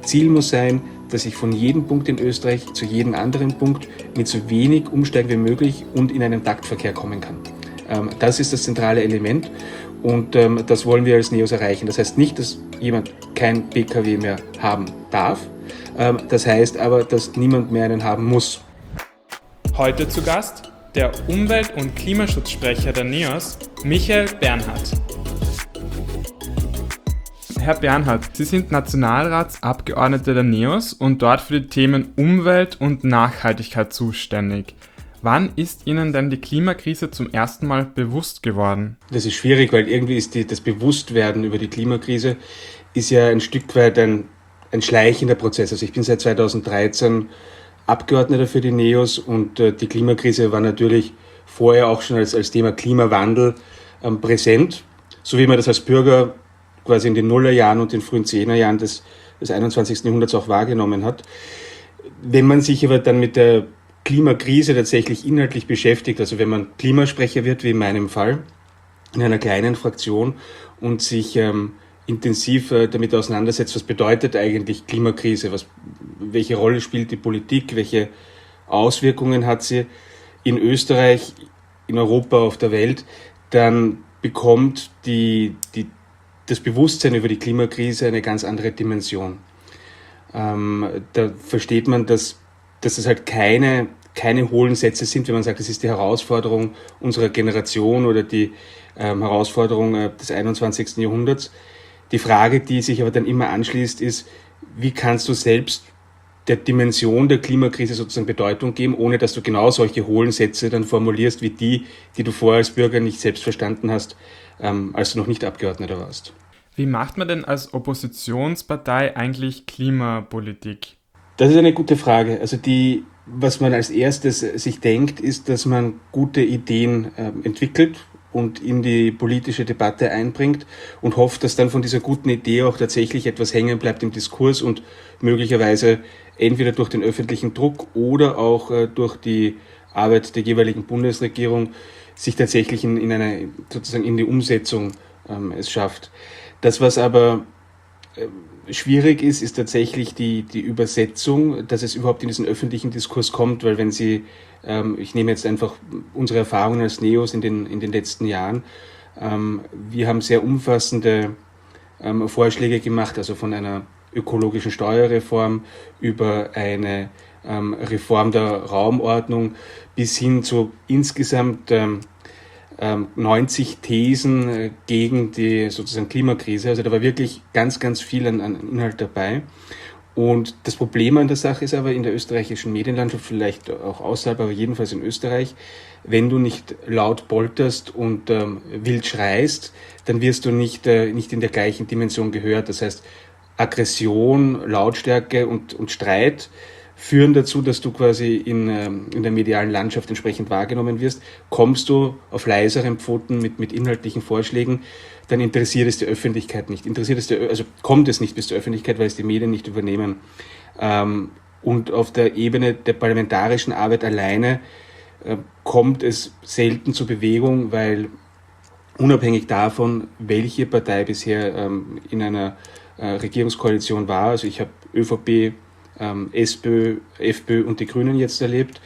Ziel muss sein, dass ich von jedem Punkt in Österreich zu jedem anderen Punkt mit so wenig Umsteigen wie möglich und in einen Taktverkehr kommen kann. Das ist das zentrale Element und das wollen wir als NEOS erreichen. Das heißt nicht, dass jemand kein PKW mehr haben darf. Das heißt aber, dass niemand mehr einen haben muss. Heute zu Gast der Umwelt- und Klimaschutzsprecher der NEOS, Michael Bernhardt. Herr Bernhardt, Sie sind Nationalratsabgeordneter der NEOS und dort für die Themen Umwelt und Nachhaltigkeit zuständig. Wann ist Ihnen denn die Klimakrise zum ersten Mal bewusst geworden? Das ist schwierig, weil irgendwie ist das Bewusstwerden über die Klimakrise ist ja ein Stück weit ein schleichender Prozess. Also ich bin seit 2013 Abgeordneter für die NEOS und die Klimakrise war natürlich vorher auch schon als Thema Klimawandel präsent, so wie man das als Bürger quasi in den Nullerjahren und den frühen Zehnerjahren des 21. Jahrhunderts auch wahrgenommen hat. Wenn man sich aber dann mit der Klimakrise tatsächlich inhaltlich beschäftigt, also wenn man Klimasprecher wird, wie in meinem Fall, in einer kleinen Fraktion und sich intensiv damit auseinandersetzt, was bedeutet eigentlich Klimakrise, welche Rolle spielt die Politik, welche Auswirkungen hat sie in Österreich, in Europa, auf der Welt, dann bekommt das Bewusstsein über die Klimakrise eine ganz andere Dimension. Da versteht man, dass es halt keine hohlen Sätze sind, wenn man sagt, das ist die Herausforderung unserer Generation oder die Herausforderung des 21. Jahrhunderts. Die Frage, die sich aber dann immer anschließt, ist, wie kannst du selbst der Dimension der Klimakrise sozusagen Bedeutung geben, ohne dass du genau solche hohlen Sätze dann formulierst, wie die du vorher als Bürger nicht selbst verstanden hast, als du noch nicht Abgeordneter warst. Wie macht man denn als Oppositionspartei eigentlich Klimapolitik? Das ist eine gute Frage. Also was man als erstes sich denkt, ist, dass man gute Ideen entwickelt und in die politische Debatte einbringt und hofft, dass dann von dieser guten Idee auch tatsächlich etwas hängen bleibt im Diskurs und möglicherweise entweder durch den öffentlichen Druck oder auch durch die Arbeit der jeweiligen Bundesregierung sich tatsächlich in die Umsetzung es schafft. Das, was aber schwierig ist tatsächlich die Übersetzung, dass es überhaupt in diesen öffentlichen Diskurs kommt, weil wenn Sie, ich nehme jetzt einfach unsere Erfahrungen als NEOS in den letzten Jahren, wir haben sehr umfassende Vorschläge gemacht, also von einer ökologischen Steuerreform über eine Reform der Raumordnung bis hin zu insgesamt 90 Thesen gegen die sozusagen Klimakrise. Also da war wirklich ganz, ganz viel an Inhalt dabei. Und das Problem an der Sache ist aber in der österreichischen Medienlandschaft, vielleicht auch außerhalb, aber jedenfalls in Österreich, wenn du nicht laut polterst und wild schreist, dann wirst du nicht in der gleichen Dimension gehört. Das heißt, Aggression, Lautstärke und Streit führen dazu, dass du quasi in der medialen Landschaft entsprechend wahrgenommen wirst. Kommst du auf leiseren Pfoten mit inhaltlichen Vorschlägen, dann interessiert es die Öffentlichkeit nicht. Kommt es nicht bis zur Öffentlichkeit, weil es die Medien nicht übernehmen. Und auf der Ebene der parlamentarischen Arbeit alleine kommt es selten zur Bewegung, weil unabhängig davon, welche Partei bisher in einer Regierungskoalition war, also ich habe ÖVP, SPÖ, FPÖ und die Grünen jetzt erlebt.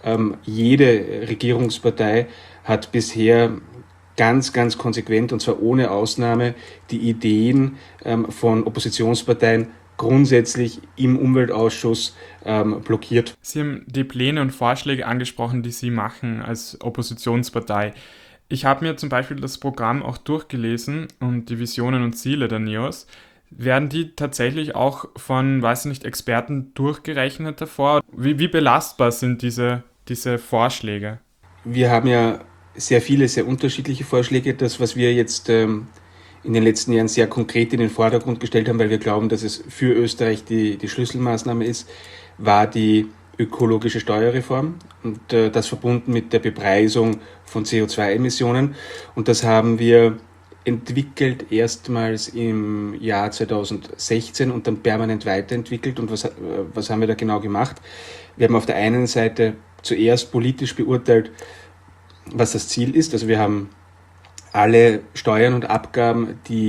Jede Regierungspartei hat bisher ganz, ganz konsequent und zwar ohne Ausnahme die Ideen von Oppositionsparteien grundsätzlich im Umweltausschuss blockiert. Sie haben die Pläne und Vorschläge angesprochen, die Sie machen als Oppositionspartei. Ich habe mir zum Beispiel das Programm auch durchgelesen und die Visionen und Ziele der NEOS. Werden die tatsächlich auch von, Experten durchgerechnet davor? Wie belastbar sind diese Vorschläge? Wir haben ja sehr viele, sehr unterschiedliche Vorschläge. Das, was wir jetzt in den letzten Jahren sehr konkret in den Vordergrund gestellt haben, weil wir glauben, dass es für Österreich die Schlüsselmaßnahme ist, war die ökologische Steuerreform und das verbunden mit der Bepreisung von CO2-Emissionen. Und das haben wir entwickelt erstmals im Jahr 2016 und dann permanent weiterentwickelt. Und was haben wir da genau gemacht? Wir haben auf der einen Seite zuerst politisch beurteilt, was das Ziel ist. Also wir haben alle Steuern und Abgaben, die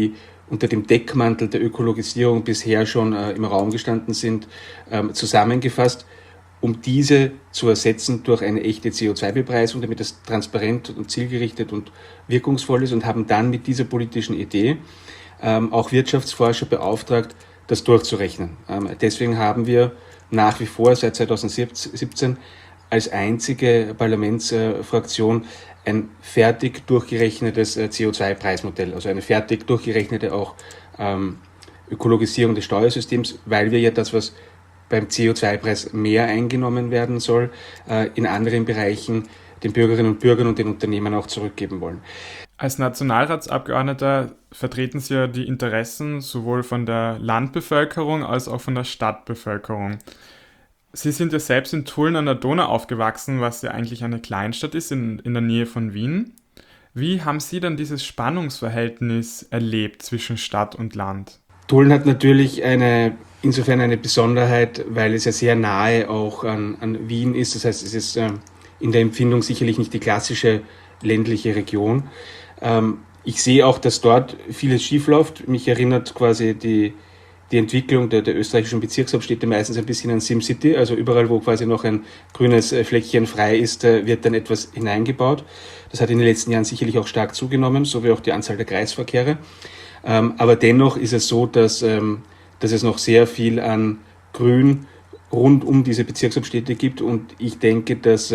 unter dem Deckmantel der Ökologisierung bisher schon im Raum gestanden sind, zusammengefasst, um diese zu ersetzen durch eine echte CO2-Bepreisung, damit das transparent und zielgerichtet und wirkungsvoll ist, und haben dann mit dieser politischen Idee auch Wirtschaftsforscher beauftragt, das durchzurechnen. Deswegen haben wir nach wie vor seit 2017 als einzige Parlamentsfraktion ein fertig durchgerechnetes CO2-Preismodell, also eine fertig durchgerechnete auch Ökologisierung des Steuersystems, weil wir ja das, was beim CO2-Preis mehr eingenommen werden soll, in anderen Bereichen den Bürgerinnen und Bürgern und den Unternehmen auch zurückgeben wollen. Als Nationalratsabgeordneter vertreten Sie ja die Interessen sowohl von der Landbevölkerung als auch von der Stadtbevölkerung. Sie sind ja selbst in Tulln an der Donau aufgewachsen, was ja eigentlich eine Kleinstadt ist in der Nähe von Wien. Wie haben Sie dann dieses Spannungsverhältnis erlebt zwischen Stadt und Land? Tulln hat natürlich insofern eine Besonderheit, weil es ja sehr nahe auch an Wien ist. Das heißt, es ist in der Empfindung sicherlich nicht die klassische ländliche Region. Ich sehe auch, dass dort vieles schiefläuft. Mich erinnert quasi die Entwicklung der österreichischen Bezirkshauptstädte meistens ein bisschen an SimCity. Also überall, wo quasi noch ein grünes Fleckchen frei ist, wird dann etwas hineingebaut. Das hat in den letzten Jahren sicherlich auch stark zugenommen, so wie auch die Anzahl der Kreisverkehre. Aber dennoch ist es so, dass es noch sehr viel an Grün rund um diese Bezirkshauptstädte gibt, und ich denke, dass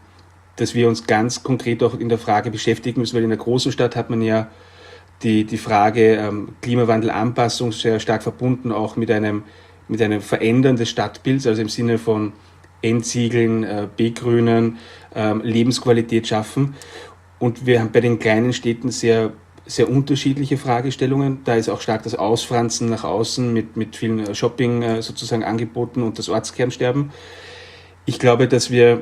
wir uns ganz konkret auch in der Frage beschäftigen müssen, weil in der großen Stadt hat man ja die Frage Klimawandelanpassung sehr stark verbunden, auch mit einem Verändern des Stadtbilds, also im Sinne von Entsiegeln, Begrünen, Lebensqualität schaffen. Und wir haben bei den kleinen Städten sehr unterschiedliche Fragestellungen. Da ist auch stark das Ausfranzen nach außen mit vielen Shopping sozusagen Angeboten und das Ortskernsterben. Ich glaube, dass wir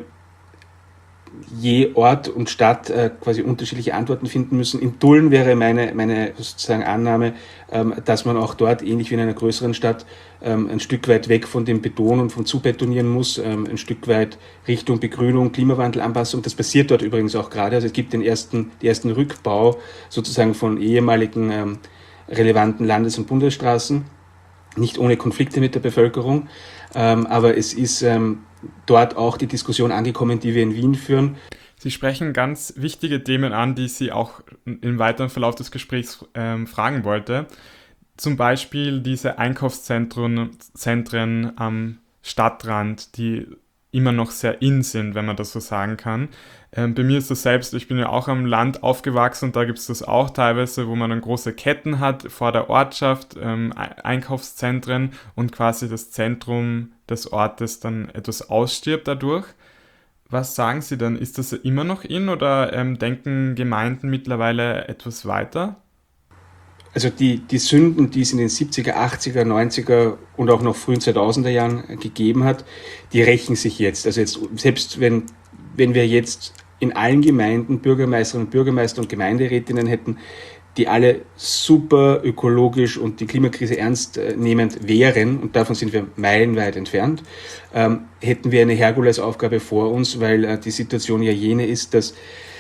je Ort und Stadt quasi unterschiedliche Antworten finden müssen. In Tulln wäre meine sozusagen Annahme, dass man auch dort, ähnlich wie in einer größeren Stadt, ein Stück weit weg von dem Beton und vom Zubetonieren muss, ein Stück weit Richtung Begrünung, Klimawandelanpassung. Das passiert dort übrigens auch gerade. Also es gibt den ersten Rückbau sozusagen von ehemaligen relevanten Landes- und Bundesstraßen, nicht ohne Konflikte mit der Bevölkerung, aber es ist dort auch die Diskussion angekommen, die wir in Wien führen. Sie sprechen ganz wichtige Themen an, die ich Sie auch im weiteren Verlauf des Gesprächs fragen wollte. Zum Beispiel diese Einkaufszentren am Stadtrand, die immer noch sehr in sind, wenn man das so sagen kann. Bei mir ist das selbst, ich bin ja auch am Land aufgewachsen, und da gibt es das auch teilweise, wo man dann große Ketten hat vor der Ortschaft, Einkaufszentren, und quasi das Zentrum des Ortes dann etwas ausstirbt dadurch. Was sagen Sie dann? Ist das immer noch in, oder denken Gemeinden mittlerweile etwas weiter? Also die Sünden, die es in den 70er, 80er, 90er und auch noch frühen 2000er Jahren gegeben hat, die rächen sich jetzt. Also jetzt, selbst wenn wir jetzt in allen Gemeinden Bürgermeisterinnen und Bürgermeister und Gemeinderätinnen hätten, die alle super ökologisch und die Klimakrise ernst nehmend wären, und davon sind wir meilenweit entfernt, hätten wir eine Herkulesaufgabe vor uns, weil die Situation ja jene ist, dass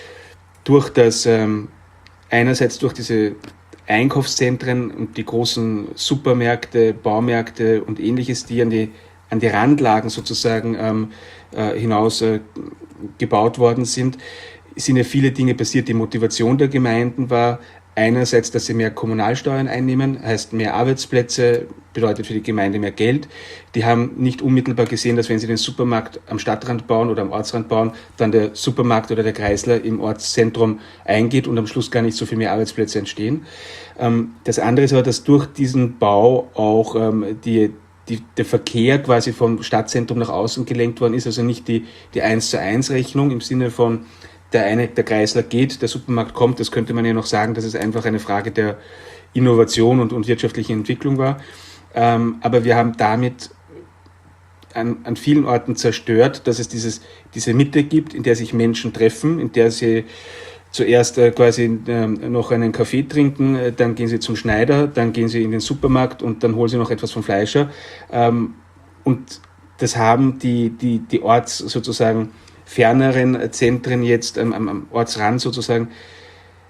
einerseits durch diese Einkaufszentren und die großen Supermärkte, Baumärkte und ähnliches, die an die Randlagen sozusagen hinaus gebaut worden sind ja viele Dinge passiert. Die Motivation der Gemeinden war einerseits, dass sie mehr Kommunalsteuern einnehmen, heißt mehr Arbeitsplätze, bedeutet für die Gemeinde mehr Geld. Die haben nicht unmittelbar gesehen, dass wenn sie den Supermarkt am Stadtrand bauen oder am Ortsrand bauen, dann der Supermarkt oder der Kreisler im Ortszentrum eingeht und am Schluss gar nicht so viel mehr Arbeitsplätze entstehen. Das andere ist aber, dass durch diesen Bau auch der Verkehr quasi vom Stadtzentrum nach außen gelenkt worden ist, also nicht die 1:1 Rechnung im Sinne von der Kreisler geht, der Supermarkt kommt. Das könnte man ja noch sagen, dass es einfach eine Frage der Innovation und wirtschaftlichen Entwicklung war. Aber wir haben damit an vielen Orten zerstört, dass es diese Mitte gibt, in der sich Menschen treffen, in der sie zuerst quasi noch einen Kaffee trinken, dann gehen sie zum Schneider, dann gehen sie in den Supermarkt und dann holen sie noch etwas vom Fleischer. Und das haben die Orts sozusagen ferneren Zentren jetzt am Ortsrand sozusagen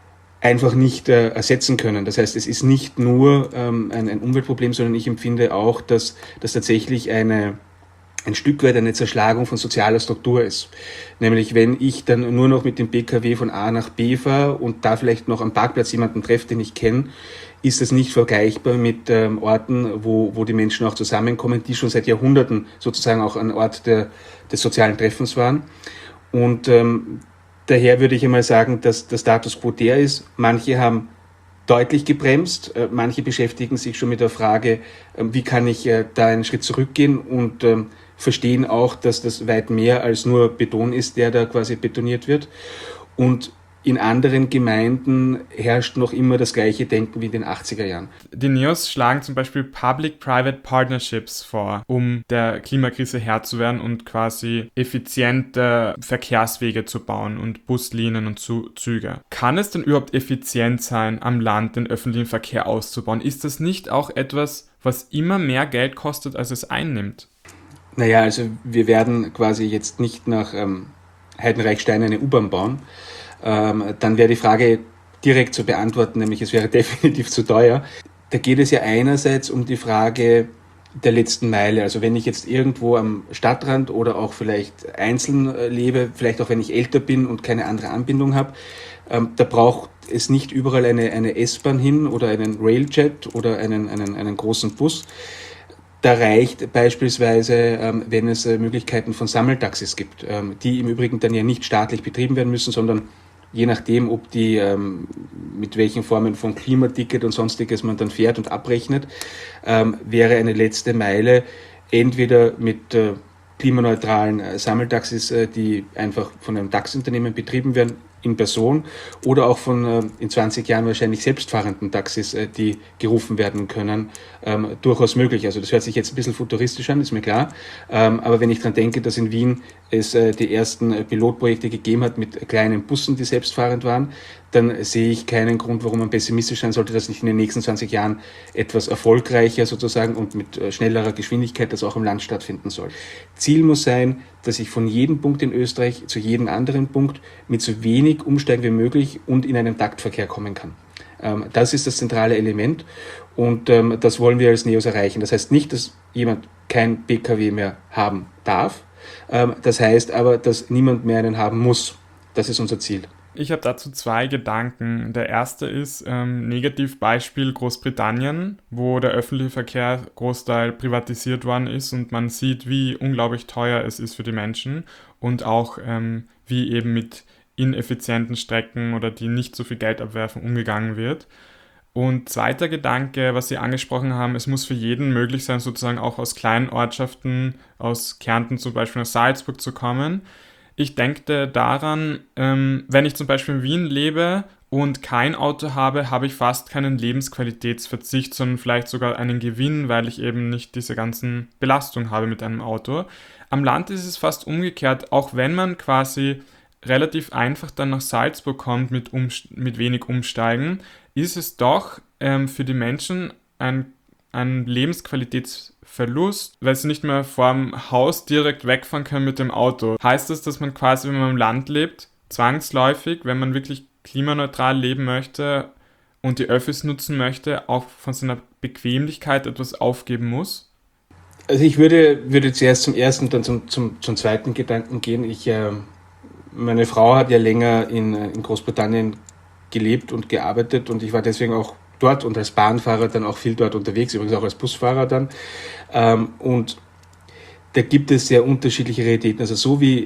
einfach nicht ersetzen können. Das heißt, es ist nicht nur ein Umweltproblem, sondern ich empfinde auch, dass das tatsächlich ein Stück weit eine Zerschlagung von sozialer Struktur ist. Nämlich, wenn ich dann nur noch mit dem PKW von A nach B fahre und da vielleicht noch am Parkplatz jemanden treffe, den ich kenne, ist das nicht vergleichbar mit Orten, wo die Menschen auch zusammenkommen, die schon seit Jahrhunderten sozusagen auch ein Ort des sozialen Treffens waren. Und daher würde ich einmal sagen, dass der Status quo der ist. Manche haben deutlich gebremst, manche beschäftigen sich schon mit der Frage, wie kann ich da einen Schritt zurückgehen und verstehen auch, dass das weit mehr als nur Beton ist, der da quasi betoniert wird. Und in anderen Gemeinden herrscht noch immer das gleiche Denken wie in den 80er Jahren. Die NEOS schlagen zum Beispiel Public-Private Partnerships vor, um der Klimakrise Herr zu werden und quasi effiziente Verkehrswege zu bauen und Buslinien und Züge. Kann es denn überhaupt effizient sein, am Land den öffentlichen Verkehr auszubauen? Ist das nicht auch etwas, was immer mehr Geld kostet, als es einnimmt? Naja, also wir werden quasi jetzt nicht nach Heidenreichstein eine U-Bahn bauen. Dann wäre die Frage direkt zu beantworten, nämlich es wäre definitiv zu teuer. Da geht es ja einerseits um die Frage der letzten Meile. Also wenn ich jetzt irgendwo am Stadtrand oder auch vielleicht einzeln lebe, vielleicht auch wenn ich älter bin und keine andere Anbindung habe, da braucht es nicht überall eine S-Bahn hin oder einen Railjet oder einen großen Bus. Da reicht beispielsweise, wenn es Möglichkeiten von Sammeltaxis gibt, die im Übrigen dann ja nicht staatlich betrieben werden müssen, sondern je nachdem, ob die mit welchen Formen von Klimaticket und sonstiges man dann fährt und abrechnet, wäre eine letzte Meile entweder mit klimaneutralen Sammeltaxis, die einfach von einem Taxiunternehmen betrieben werden, in Person, oder auch von in 20 Jahren wahrscheinlich selbstfahrenden Taxis, die gerufen werden können, durchaus möglich. Also das hört sich jetzt ein bisschen futuristisch an, ist mir klar. Aber wenn ich daran denke, dass in Wien es die ersten Pilotprojekte gegeben hat mit kleinen Bussen, die selbstfahrend waren, dann sehe ich keinen Grund, warum man pessimistisch sein sollte, dass nicht in den nächsten 20 Jahren etwas erfolgreicher sozusagen und mit schnellerer Geschwindigkeit das auch im Land stattfinden soll. Ziel muss sein, dass ich von jedem Punkt in Österreich zu jedem anderen Punkt mit so wenig Umsteigen wie möglich und in einen Taktverkehr kommen kann. Das ist das zentrale Element und das wollen wir als NEOS erreichen. Das heißt nicht, dass jemand kein PKW mehr haben darf. Das heißt aber, dass niemand mehr einen haben muss. Das ist unser Ziel. Ich habe dazu zwei Gedanken. Der erste ist Negativbeispiel Großbritannien, wo der öffentliche Verkehr Großteil privatisiert worden ist und man sieht, wie unglaublich teuer es ist für die Menschen und auch wie eben mit ineffizienten Strecken oder die nicht so viel Geld abwerfen umgegangen wird. Und zweiter Gedanke, was Sie angesprochen haben, es muss für jeden möglich sein, sozusagen auch aus kleinen Ortschaften, aus Kärnten zum Beispiel nach Salzburg zu kommen. Ich denke daran, wenn ich zum Beispiel in Wien lebe und kein Auto habe, habe ich fast keinen Lebensqualitätsverzicht, sondern vielleicht sogar einen Gewinn, weil ich eben nicht diese ganzen Belastungen habe mit einem Auto. Am Land ist es fast umgekehrt, auch wenn man quasi relativ einfach dann nach Salzburg kommt mit wenig Umsteigen, ist es doch für die Menschen ein Lebensqualitätsverlust, weil sie nicht mehr vorm Haus direkt wegfahren können mit dem Auto. Heißt das, dass man quasi, wenn man im Land lebt, zwangsläufig, wenn man wirklich klimaneutral leben möchte und die Öffis nutzen möchte, auch von seiner Bequemlichkeit etwas aufgeben muss? Also ich würde zuerst zum ersten, dann zum zweiten Gedanken gehen. Meine Frau hat ja länger in Großbritannien gelebt und gearbeitet und ich war deswegen auch dort und als Bahnfahrer dann auch viel dort unterwegs, übrigens auch als Busfahrer dann. Und da gibt es sehr unterschiedliche Realitäten. Also so wie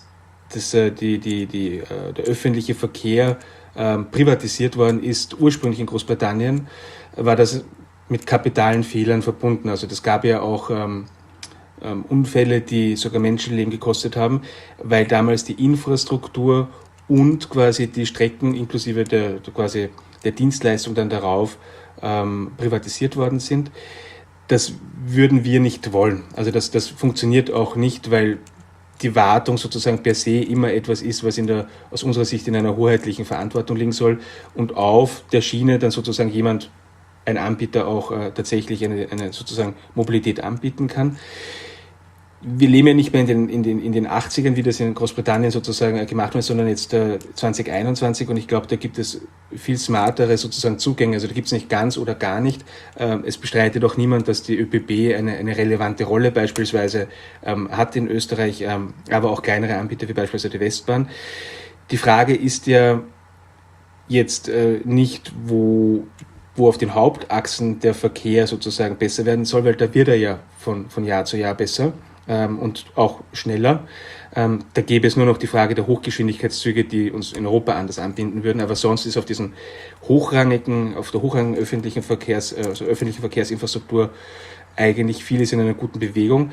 der öffentliche Verkehr privatisiert worden ist, ursprünglich in Großbritannien, war das mit kapitalen Fehlern verbunden. Also das gab ja auch Unfälle, die sogar Menschenleben gekostet haben, weil damals die Infrastruktur und quasi die Strecken inklusive der Dienstleistung dann darauf privatisiert worden sind. Das würden wir nicht wollen. Also das funktioniert auch nicht, weil die Wartung sozusagen per se immer etwas ist, was aus unserer Sicht in einer hoheitlichen Verantwortung liegen soll und auf der Schiene dann sozusagen ein Anbieter auch tatsächlich eine sozusagen Mobilität anbieten kann. wir leben ja nicht mehr in den 80ern, wie das in Großbritannien sozusagen gemacht wird, sondern jetzt 2021, und ich glaube, da gibt es viel smartere sozusagen Zugänge. Also da gibt es nicht ganz oder gar nicht. Es bestreitet auch niemand, dass die ÖBB eine relevante Rolle beispielsweise hat in Österreich, aber auch kleinere Anbieter wie beispielsweise die Westbahn. Die Frage ist ja jetzt nicht, wo auf den Hauptachsen der Verkehr sozusagen besser werden soll, weil da wird er ja von Jahr zu Jahr besser und auch schneller. Da gäbe es nur noch die Frage der Hochgeschwindigkeitszüge, die uns in Europa anders anbinden würden, aber sonst ist auf der hochrangigen öffentlichen Verkehrsinfrastruktur eigentlich vieles in einer guten Bewegung.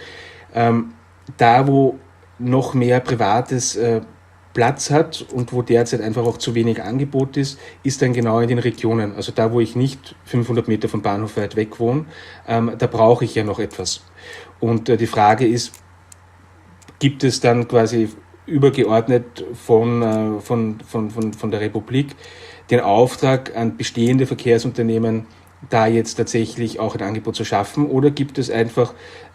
Da, wo noch mehr Privates Platz hat und wo derzeit einfach auch zu wenig Angebot ist dann genau in den Regionen. Also da, wo ich nicht 500 Meter vom Bahnhof weit weg wohne, da brauche ich ja noch etwas. Und die Frage ist, gibt es dann quasi übergeordnet von der Republik den Auftrag an bestehende Verkehrsunternehmen, da jetzt tatsächlich auch ein Angebot zu schaffen, oder gibt es einfach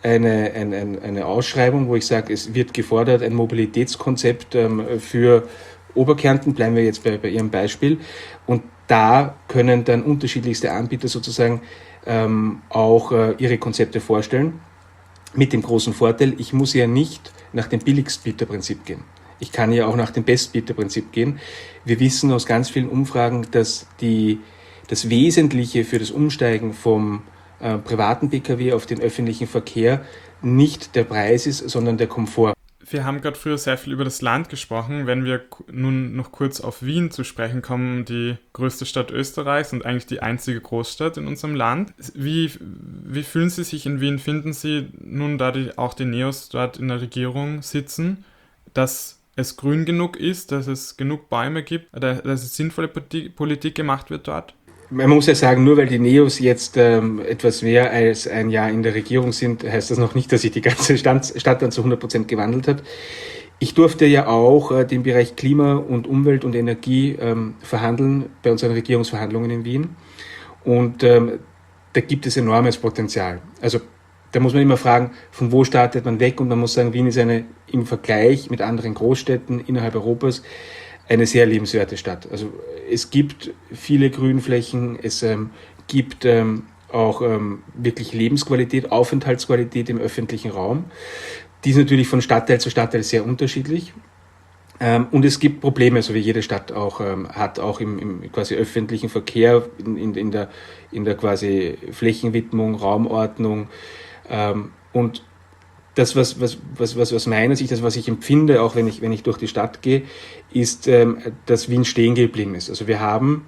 eine Ausschreibung, wo ich sage, es wird gefordert, ein Mobilitätskonzept für Oberkärnten, bleiben wir jetzt bei Ihrem Beispiel, und da können dann unterschiedlichste Anbieter sozusagen auch ihre Konzepte vorstellen, mit dem großen Vorteil, ich muss ja nicht nach dem Billigstbieterprinzip gehen. Ich kann ja auch nach dem Bestbieterprinzip gehen. Wir wissen aus ganz vielen Umfragen, dass das Wesentliche für das Umsteigen vom privaten Pkw auf den öffentlichen Verkehr nicht der Preis ist, sondern der Komfort. Wir haben gerade früher sehr viel über das Land gesprochen. Wenn wir nun noch kurz auf Wien zu sprechen kommen, die größte Stadt Österreichs und eigentlich die einzige Großstadt in unserem Land. Wie fühlen Sie sich in Wien? Finden Sie nun, da auch die NEOS dort in der Regierung sitzen, dass es grün genug ist, dass es genug Bäume gibt, dass es sinnvolle Politik gemacht wird dort? Man muss ja sagen, nur weil die NEOS jetzt etwas mehr als ein Jahr in der Regierung sind, heißt das noch nicht, dass sich die ganze Stadt dann zu 100% gewandelt hat. Ich durfte ja auch den Bereich Klima und Umwelt und Energie verhandeln bei unseren Regierungsverhandlungen in Wien. Und da gibt es enormes Potenzial. Also da muss man immer fragen, von wo startet man weg? Und man muss sagen, Wien ist im Vergleich mit anderen Großstädten innerhalb Europas eine sehr lebenswerte Stadt. Also es gibt viele Grünflächen, es gibt auch wirklich Lebensqualität, Aufenthaltsqualität im öffentlichen Raum. Die ist natürlich von Stadtteil zu Stadtteil sehr unterschiedlich. Und es gibt Probleme, so wie jede Stadt auch hat, auch im quasi öffentlichen Verkehr, in der quasi Flächenwidmung, Raumordnung. Und das, was aus meiner Sicht, das, was ich empfinde, auch wenn ich durch die Stadt gehe, ist, dass Wien stehen geblieben ist. Also wir haben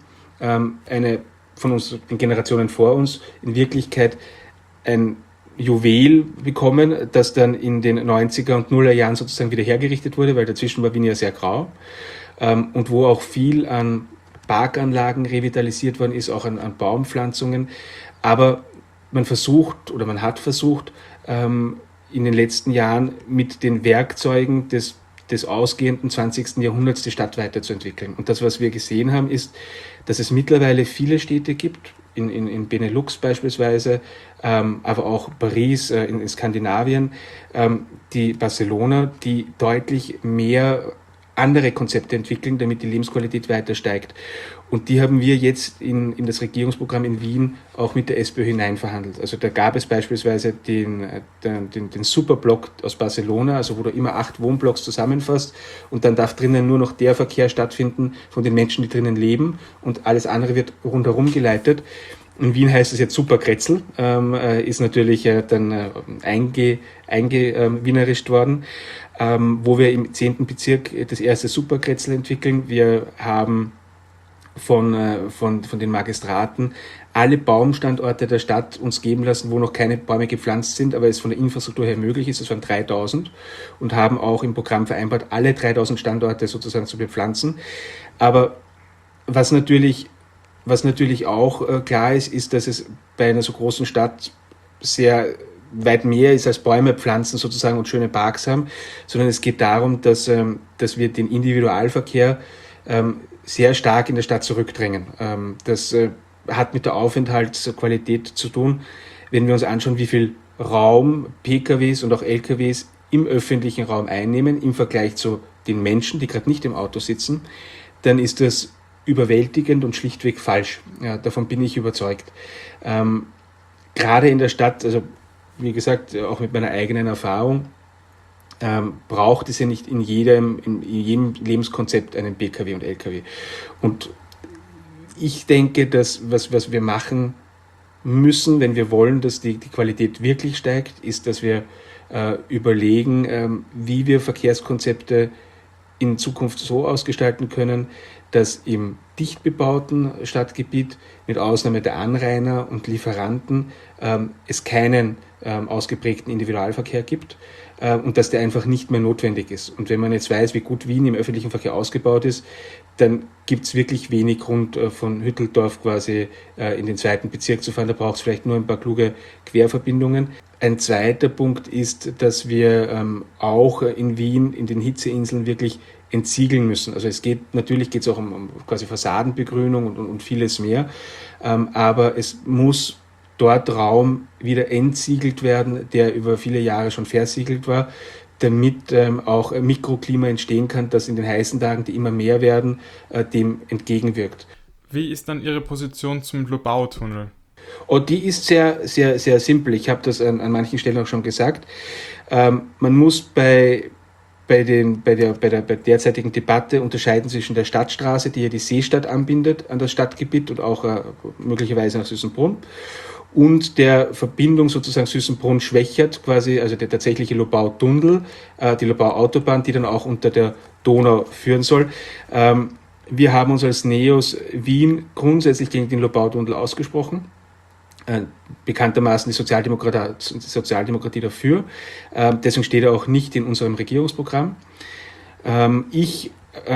von uns, den Generationen vor uns, in Wirklichkeit ein Juwel bekommen, das dann in den 90er und 0er Jahren sozusagen wieder hergerichtet wurde, weil dazwischen war Wien ja sehr grau, und wo auch viel an Parkanlagen revitalisiert worden ist, auch an Baumpflanzungen. Aber man hat versucht, in den letzten Jahren mit den Werkzeugen des ausgehenden 20. Jahrhunderts die Stadt weiterzuentwickeln. Und das, was wir gesehen haben, ist, dass es mittlerweile viele Städte gibt, in Benelux beispielsweise, aber auch Paris, in Skandinavien, die Barcelona, die deutlich mehr andere Konzepte entwickeln, damit die Lebensqualität weiter steigt. Und die haben wir jetzt in das Regierungsprogramm in Wien auch mit der SPÖ hineinverhandelt. Also da gab es beispielsweise den Superblock aus Barcelona, also wo du immer 8 Wohnblocks zusammenfasst, und dann darf drinnen nur noch der Verkehr stattfinden von den Menschen, die drinnen leben, und alles andere wird rundherum geleitet. In Wien heißt es jetzt Superkretzel, ist natürlich dann eingewienerischt worden, wo wir im 10. Bezirk das erste Superkretzel entwickeln. Wir haben von den Magistraten alle Baumstandorte der Stadt uns geben lassen, wo noch keine Bäume gepflanzt sind, aber es von der Infrastruktur her möglich ist. Das waren 3000, und haben auch im Programm vereinbart, alle 3000 Standorte sozusagen zu bepflanzen. Aber was natürlich auch klar ist, dass es bei einer so großen Stadt sehr weit mehr ist als Bäume pflanzen sozusagen und schöne Parks haben, sondern es geht darum, dass wir den Individualverkehr sehr stark in der Stadt zurückdrängen. Das hat mit der Aufenthaltsqualität zu tun. Wenn wir uns anschauen, wie viel Raum PKWs und auch LKWs im öffentlichen Raum einnehmen im Vergleich zu den Menschen, die gerade nicht im Auto sitzen, dann ist das überwältigend und schlichtweg falsch. Ja, davon bin ich überzeugt. Gerade in der Stadt, also wie gesagt, auch mit meiner eigenen Erfahrung, braucht es ja nicht in jedem Lebenskonzept einen Pkw und Lkw. Und ich denke, dass was wir machen müssen, wenn wir wollen, dass die Qualität wirklich steigt, ist, dass wir überlegen, wie wir Verkehrskonzepte in Zukunft so ausgestalten können, dass im dicht bebauten Stadtgebiet, mit Ausnahme der Anrainer und Lieferanten, es keinen ausgeprägten Individualverkehr gibt und dass der einfach nicht mehr notwendig ist. Und wenn man jetzt weiß, wie gut Wien im öffentlichen Verkehr ausgebaut ist, dann gibt es wirklich wenig Grund, von Hütteldorf quasi in den 2. Bezirk zu fahren. Da braucht es vielleicht nur ein paar kluge Querverbindungen. Ein zweiter Punkt ist, dass wir auch in Wien, in den Hitzeinseln wirklich entsiegeln müssen. Also natürlich geht es auch um quasi Fassadenbegrünung und vieles mehr, aber es muss dort Raum wieder entsiegelt werden, der über viele Jahre schon versiegelt war, damit auch Mikroklima entstehen kann, das in den heißen Tagen, die immer mehr werden, dem entgegenwirkt. Wie ist dann Ihre Position zum Lobau-Tunnel? Und die ist sehr, sehr, sehr simpel. Ich habe das an manchen Stellen auch schon gesagt. Man muss bei der derzeitigen Debatte unterscheiden zwischen der Stadtstraße, die ja die Seestadt anbindet an das Stadtgebiet und auch möglicherweise nach Süßenbrunn, und der Verbindung sozusagen Süßenbrunn-Schwächert, quasi, also der tatsächliche Lobau-Tunnel, die Lobau-Autobahn, die dann auch unter der Donau führen soll. Wir haben uns als NEOS Wien grundsätzlich gegen den Lobau-Tunnel ausgesprochen. Bekanntermaßen die Sozialdemokratie dafür. Deswegen steht er auch nicht in unserem Regierungsprogramm. Ich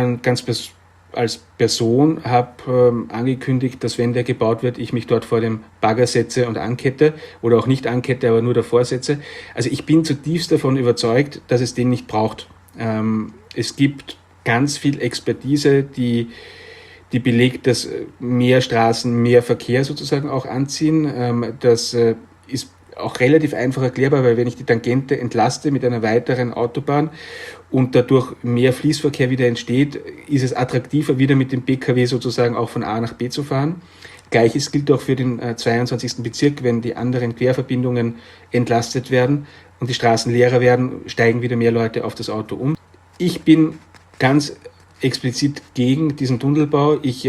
als Person habe angekündigt, dass wenn der gebaut wird, ich mich dort vor dem Bagger setze und ankette oder auch nicht ankette, aber nur davor setze. Also ich bin zutiefst davon überzeugt, dass es den nicht braucht. Es gibt ganz viel Expertise, die belegt, dass mehr Straßen mehr Verkehr sozusagen auch anziehen. Das ist auch relativ einfach erklärbar, weil wenn ich die Tangente entlaste mit einer weiteren Autobahn und dadurch mehr Fließverkehr wieder entsteht, ist es attraktiver, wieder mit dem Pkw sozusagen auch von A nach B zu fahren. Gleiches gilt auch für den 22. Bezirk, wenn die anderen Querverbindungen entlastet werden und die Straßen leerer werden, steigen wieder mehr Leute auf das Auto um. Ich bin ganz explizit gegen diesen Tunnelbau. Ich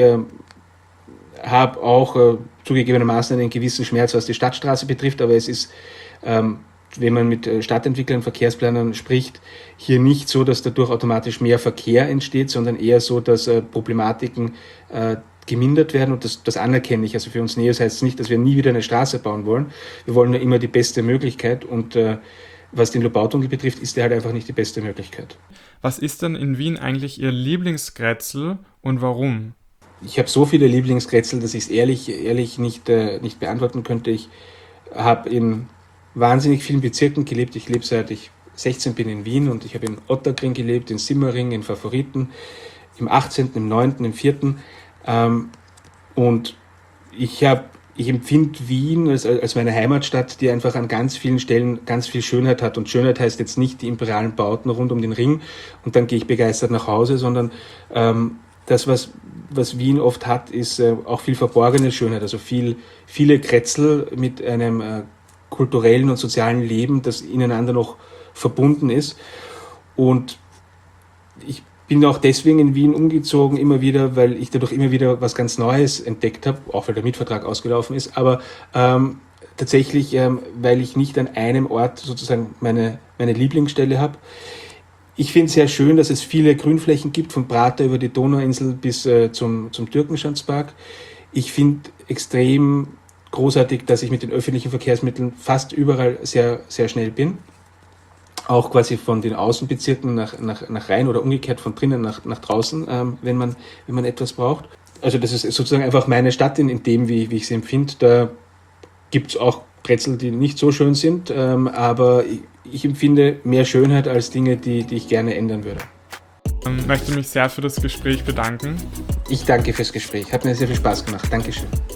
habe auch zugegebenermaßen einen gewissen Schmerz, was die Stadtstraße betrifft, aber es ist, wenn man mit Stadtentwicklern, Verkehrsplanern spricht, hier nicht so, dass dadurch automatisch mehr Verkehr entsteht, sondern eher so, dass Problematiken gemindert werden, und das anerkenne ich. Also für uns NEOS heißt es nicht, dass wir nie wieder eine Straße bauen wollen. Wir wollen nur immer die beste Möglichkeit, und was den Lobautunnel betrifft, ist der halt einfach nicht die beste Möglichkeit. Was ist denn in Wien eigentlich Ihr Lieblingskretzel und warum? Ich habe so viele Lieblingskretzel, dass ich es ehrlich nicht beantworten könnte. Ich habe in wahnsinnig vielen Bezirken gelebt. Ich lebe seit ich 16 bin in Wien, und ich habe in Ottakring gelebt, in Simmering, in Favoriten, im 18., im 9., im 4. Und ich empfinde Wien als meine Heimatstadt, die einfach an ganz vielen Stellen ganz viel Schönheit hat. Und Schönheit heißt jetzt nicht die imperialen Bauten rund um den Ring und dann gehe ich begeistert nach Hause, sondern das, was Wien oft hat, ist auch viel verborgene Schönheit. Also viele Kretzel mit einem kulturellen und sozialen Leben, das ineinander noch verbunden ist. Und ich bin auch deswegen in Wien umgezogen, immer wieder, weil ich dadurch immer wieder was ganz Neues entdeckt habe, auch weil der Mietvertrag ausgelaufen ist, aber tatsächlich, weil ich nicht an einem Ort sozusagen meine Lieblingsstelle habe. Ich finde es sehr schön, dass es viele Grünflächen gibt, von Prater über die Donauinsel bis zum Türkenschanzpark. Ich finde extrem großartig, dass ich mit den öffentlichen Verkehrsmitteln fast überall sehr, sehr schnell bin. Auch quasi von den Außenbezirken nach rein oder umgekehrt von drinnen nach draußen, wenn man etwas braucht. Also das ist sozusagen einfach meine Stadt in dem, wie ich sie empfinde. Da gibt es auch Kretzel, die nicht so schön sind, aber ich empfinde mehr Schönheit als Dinge, die ich gerne ändern würde. Ich möchte mich sehr für das Gespräch bedanken. Ich danke fürs Gespräch. Hat mir sehr viel Spaß gemacht. Dankeschön.